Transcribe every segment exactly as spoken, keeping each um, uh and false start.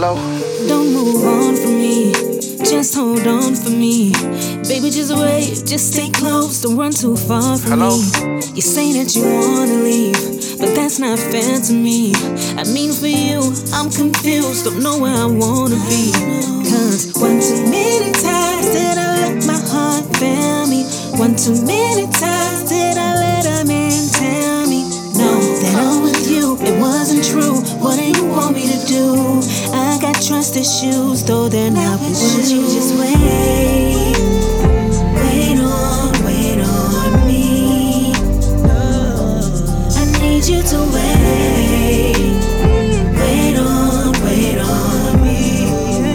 Hello? Don't move on from me, just hold on for me. Baby, just wait, just stay close, don't run too far from Hello? me. You say that you wanna leave, but that's not fair to me. I mean for you, I'm confused, don't know where I wanna be. Cause one too many times did I let my heart fail me. One too many times did I let a man tell me no, that I'm with you, it wasn't true. What do you want me to do? I got trust issues, though they're not with you. Won't you just wait? Wait on, wait on me. I need you to wait. Wait on, wait on me.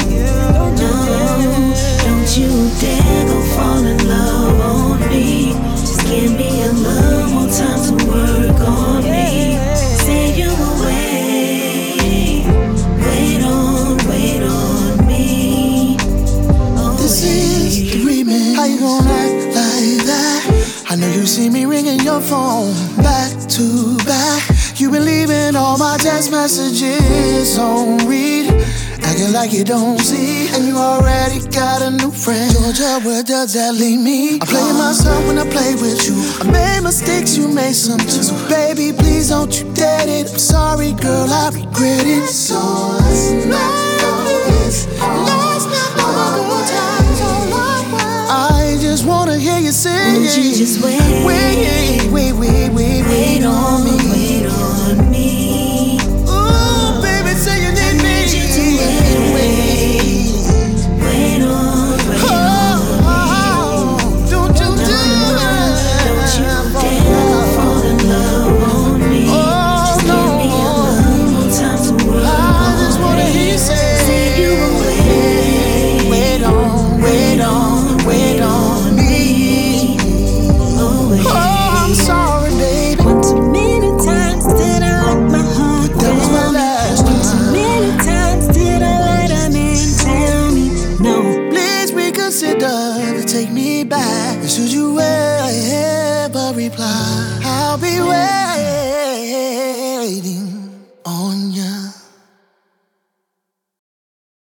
No, don't you dare go fall in love on me. Just give me a little more time to work on me. Say you will wait. Wait on, wait on me. Oh, this is the remix. How you gon' act like that? I know you see me ringing your phone back to back. You been leaving all my text messages on read, acting like you don't see, and you already got a new friend. Georgia, where does that leave me? I play myself when I play with you. I made mistakes, you made some too. So baby, please don't you dare it. I'm sorry, girl, I regret it. So let's not go this. Let's not go good times all over. I just wanna hear you say, won't you just wait? Wait, wait, wait, wait, wait on me. Wait on me. Ooh, baby, say you need me. Wait, wait, wait on, wait on me. Don't you do it. Don't you dare fall in love on me. Oh, Just no. give me a little more time to work I just wanna on hear you me. say, Say you will wait. wait on, wait on, wait on me. Oh, wait. Oh, I'm sorry, baby. One too many times did I let my heart That was my fail me. last One too time. many times did I let a man tell me no. Please reconsider to take me back. And should you ever reply, I'll be waiting.